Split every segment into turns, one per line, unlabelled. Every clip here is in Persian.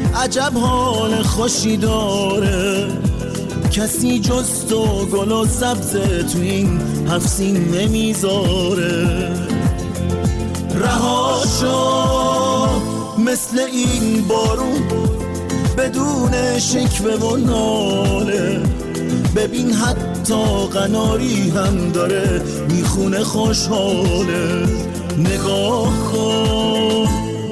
عجب حال خوشی داره، کسی جز تو گل و سبز تو این هفت سین نمیذاره. رها شو مثل این بارون بدون شکوه و ناله، ببین حتی قناری هم داره میخونه خوشحاله. نگاه کن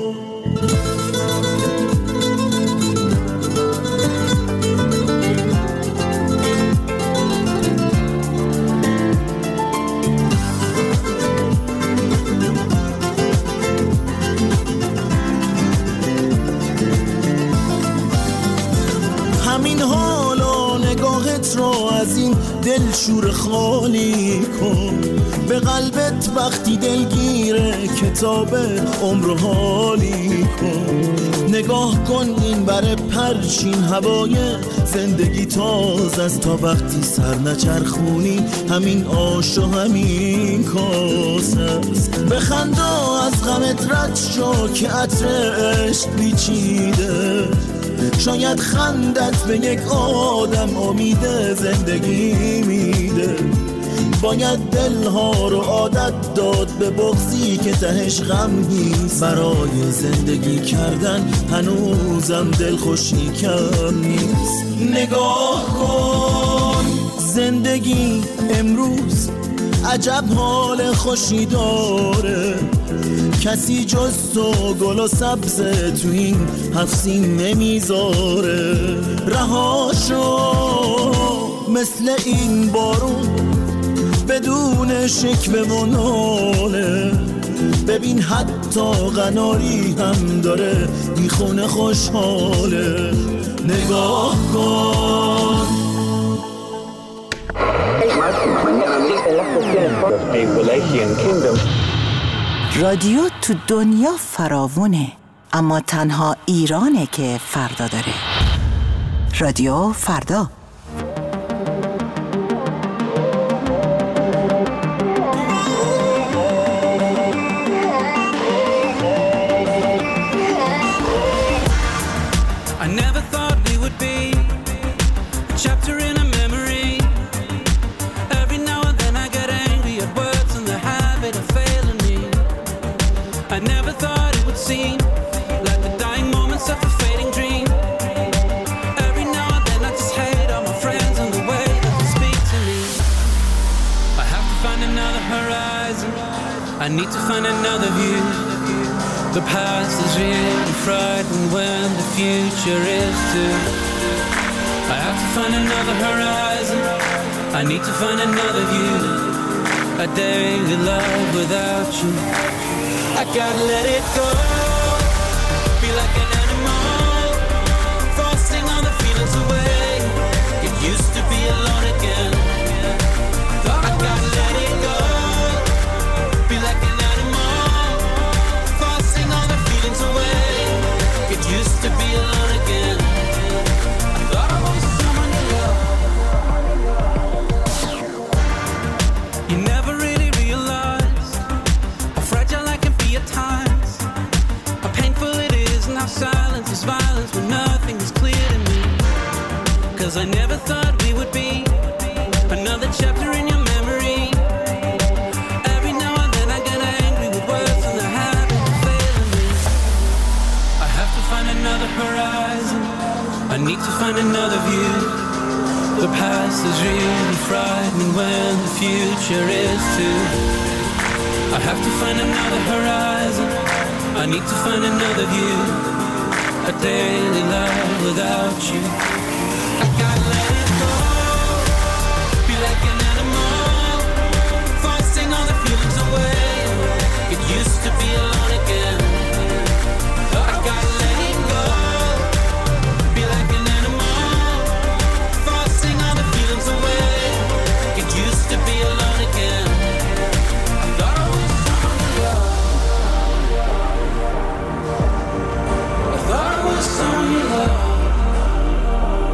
همین حالا نگاهت رو از این دل شور خالی کن، به قلبت وقتی دلگیره کتاب عمر حالی کن. نگاه کن این بر پرچین هوای زندگی تازه است، تا وقتی سر نچرخونی همین آش و همین کاسه است. بخندا از غمت رد شو که عطر عشق پیچیده، شاید خندت به یک آدم امید زندگی میده. باید دلها رو عادت داد به بغضی که تهش غم نیست، برای زندگی کردن هنوزم دلخوشی کم نیست. نگاه کن زندگی امروز عجب حال خوشی داره، کسی جز تو گل و سبز تو این هفت سین نمیذاره. رها شو مثل این بارون بدون شکوه و ناله، ببین حتی قناری هم داره میخونه خوشحاله. نگاه کن
رادیو تو دنیا فراوونه، اما تنها ایرانه که فردا داره. رادیو فردا.
I need to find another view. The past is really frightening when the future is too. I have to find another horizon. I need to find another view. A daily love without you. I gotta let it go. Be like an animal, forcing all the feelings away. Get used to be alone again. I gotta let it go. Be like an animal, forcing all the feelings away. Get used to be alone again. I thought I was someone you love. You never really realized how fragile I can be at times, how painful it is and how silence is violence when nothing is clear to me. Cause I never thought we would be another chapter in your memory. Another horizon, I need to find another view. The past is really frightening when the future is too. I have to find another horizon, I need to find another view. A daily life without you. I gotta let it go. Be like an animal, forcing all the feelings away. Get used to be alone again. I gotta let it go. Be like an animal, forcing all the feelings away. Get used to be alone again. I thought I was someone you love. I thought I was someone you love.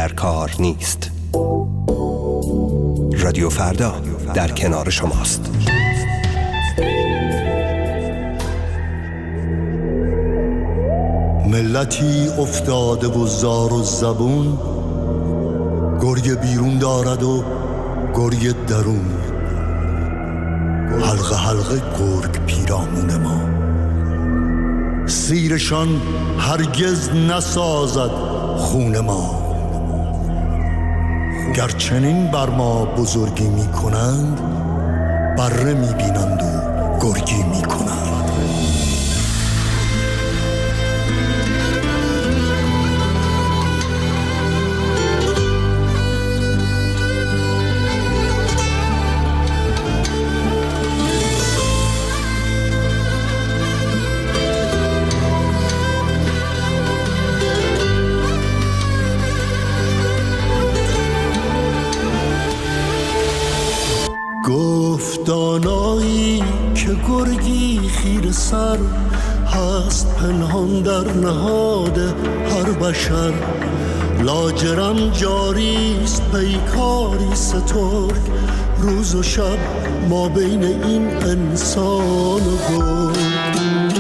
در کار نیست. رادیو فردا در کنار شماست.
ملتی افتاده و زار و زبون، گرگ بیرون دارد و گرگ درون، حلقه حلقه گرگ پیرامون ما. سیرشان هرگز نسازد خون ما، گرچنین بر ما بزرگی می کنند، بره می بینند و گرگی می کنند. دانایی که گرگی خیر سر هست، پنهان در نهاد هر بشر. لاجرم جاریست پیکاری سترگ، روز و شب ما بین این انسان و گرگ.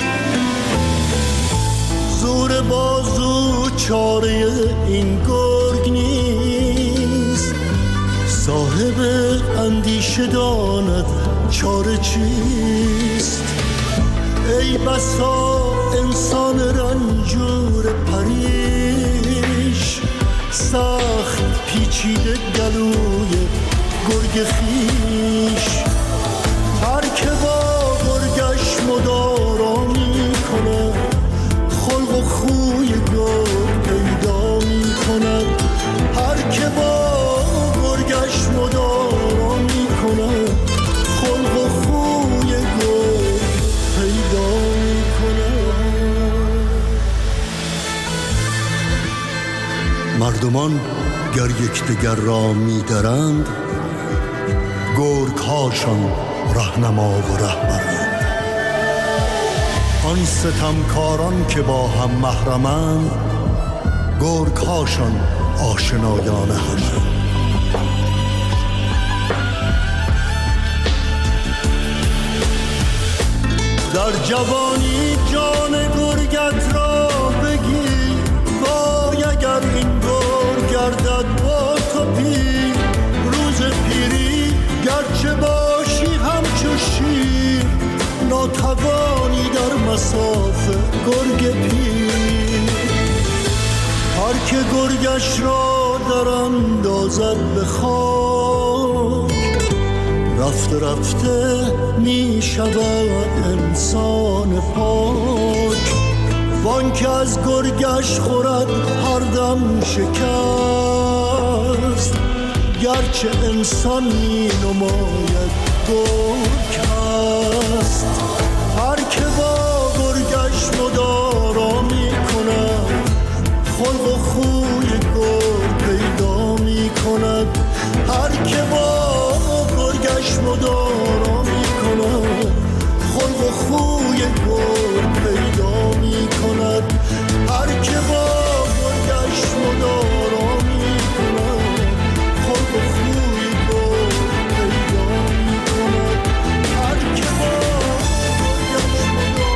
زور بازو چاره این گرگ نیست، صاحب اندیشه داند چاره چیست. ای بسا انسان رنجور پریش، سخت پیچیده گلوی گرگ خیش. هر که با گرگش مدارا می کند، خلق و خوی گرگ پیدا می کند. هر که با گرگش مدارا می کند، خلق و خوی گرگ پیدا می کند. مردمان گر یکدیگر را می درند، گرگ هاشان رهنما و رهبرند. آن ستمکاران که با هم محرمند، گرگ هاشان آشنایان همند. در جوانی جان گرگت را بگیر، وای اگر این گرگ گردد با تو پیر. روز پیری گرچه باشی همچو شیر، ناتوانی در مسافه گرگ پیر. هر که گرگش را در اندازد به خاک، رفته رفته می شود انسان پاک. وان که از گرگش خورد هر دم شکست، گرچه انسان می نماید گرگ هست. هر که با گرگش مدارا می کند، خلق و خوی گرگ پیدا می کند. هر که با گرگش مدارا می کند، خلق و خوی گرگ پیدا می کند. هر که با گرگش مدارا می کند، خلق و خوی گرگ پیدا می کند. هر که با گرگش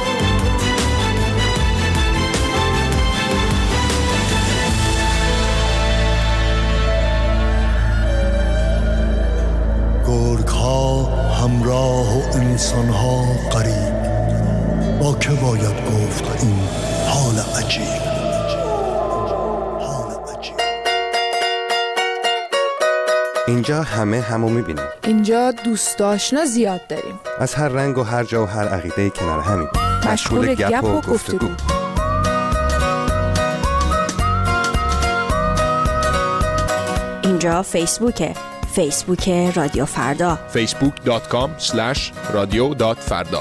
گرگ ها همراه و انسان ها غریب، با که باید گفت این حال عجیب.
اینجا همه همو میبینیم.
اینجا دوست آشنا زیاد داریم،
از هر رنگ و هر جا و هر عقیده کنار همین،
مشغول گپ و گفتگو.
اینجا فیسبوک رادیو فردا،
facebook.com/radio.farda.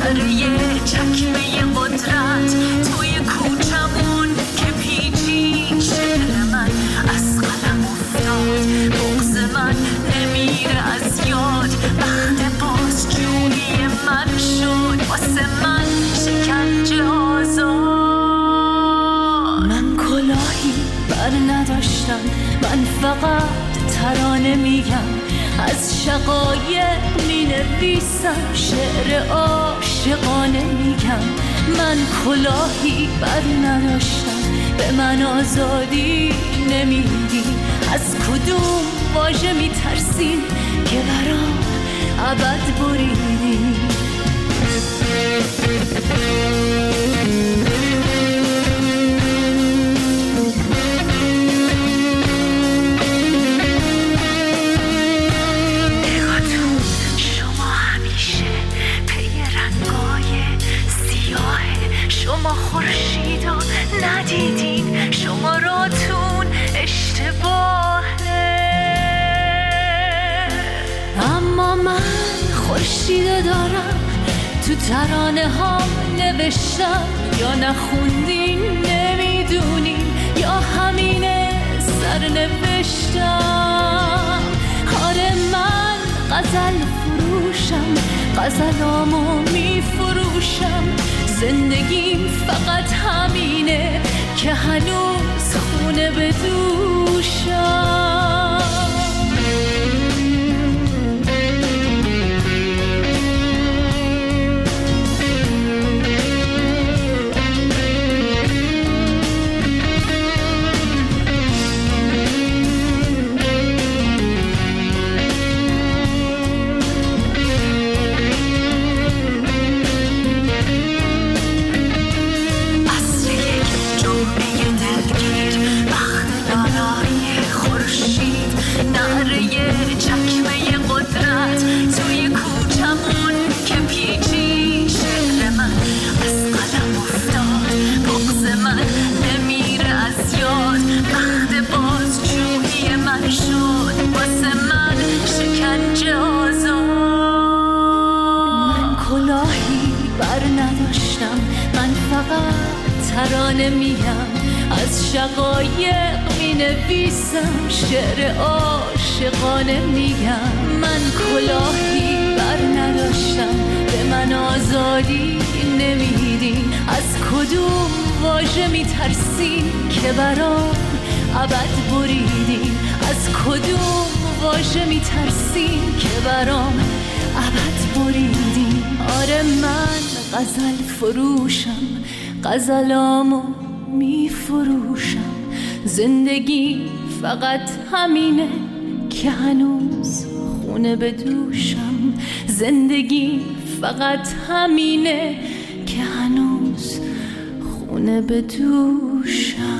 نره چکمه قدرت توی کوچمون که پیچی شعر من از قلم افتاد بغض من نمیره از یاد وقت بازجویی من شد واسه من شکنجه آزاد من کلاهی بر نداشتم من فقط ترانه میگم از شقایق می نویسم شعر عاشقانه میگم من کلاهی بر نداشتم به من آزادی نمیدی از کدوم واژه می ترسین که برام ابد بریدی شما خورشیدو ندیدین شما راتون اشتباهه اما من خورشیدو دارم تو ترانه ها نوشتم یا نخوندین نمیدونین یا همینه سرنوشتم آره من غزل فروشم غزلامو میفروشم زندگیم فقط همینه که هنوز خونه به دوشم ترانه میم از شقایق می نویسم شعر عاشقانه میگم من کلاهی بر نداشتم به من آزادی نمیدین از کدوم واژه می ترسین که برام ابد بریدین از کدوم واژه می ترسین که برام ابد بریدین آره من غزل فروشم غزلامو میفروشم زندگی فقط همینه که هنوز خونه به دوشم زندگی فقط همینه که هنوز خونه به دوشم